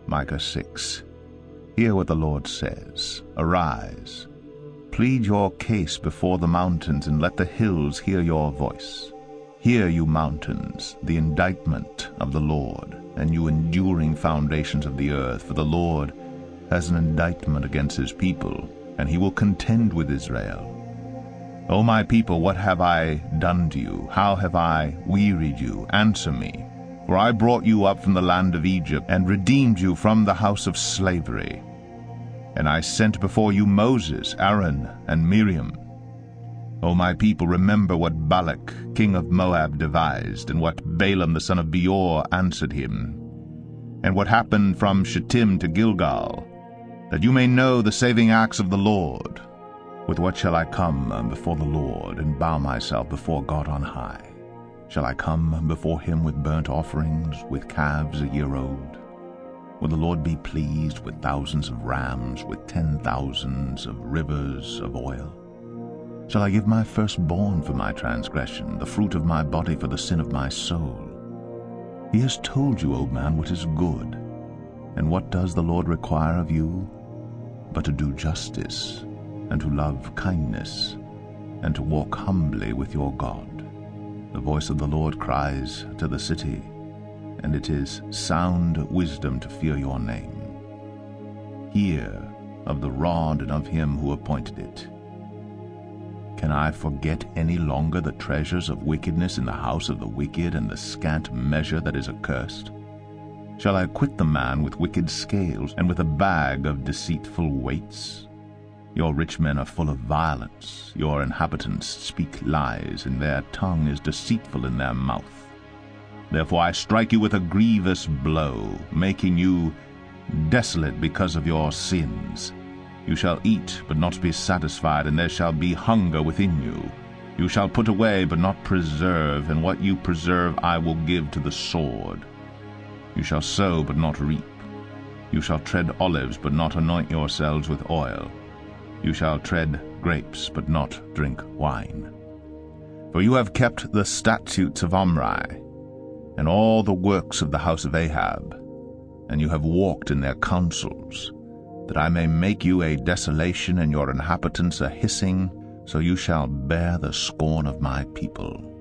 Micah 6. Hear what the Lord says. Arise, plead your case before the mountains, and let the hills hear your voice. Hear, you mountains, the indictment of the Lord, and you enduring foundations of the earth, for the Lord has an indictment against his people, and he will contend with Israel. O my people, what have I done to you? How have I wearied you? Answer me. For I brought you up from the land of Egypt, and redeemed you from the house of slavery. And I sent before you Moses, Aaron, and Miriam. O my people, remember what Balak, king of Moab, devised, and what Balaam the son of Beor answered him, and what happened from Shittim to Gilgal, that you may know the saving acts of the Lord. With what shall I come before the Lord, and bow myself before God on high? Shall I come before him with burnt offerings, with calves a year old? Will the Lord be pleased with thousands of rams, with 10,000s of rivers of oil? Shall I give my firstborn for my transgression, the fruit of my body for the sin of my soul? He has told you, O man, what is good. And what does the Lord require of you? But to do justice, and to love kindness, and to walk humbly with your God. The voice of the Lord cries to the city, and it is sound wisdom to fear your name. Hear of the rod and of him who appointed it. Can I forget any longer the treasures of wickedness in the house of the wicked, and the scant measure that is accursed? Shall I quit the man with wicked scales, and with a bag of deceitful weights? Your rich men are full of violence, your inhabitants speak lies, and their tongue is deceitful in their mouth. Therefore I strike you with a grievous blow, making you desolate because of your sins. You shall eat, but not be satisfied, and there shall be hunger within you. You shall put away, but not preserve, and what you preserve I will give to the sword. You shall sow, but not reap. You shall tread olives, but not anoint yourselves with oil. You shall tread grapes, but not drink wine. For you have kept the statutes of Omri, and all the works of the house of Ahab, and you have walked in their counsels, that I may make you a desolation, and your inhabitants a hissing, so you shall bear the scorn of my people.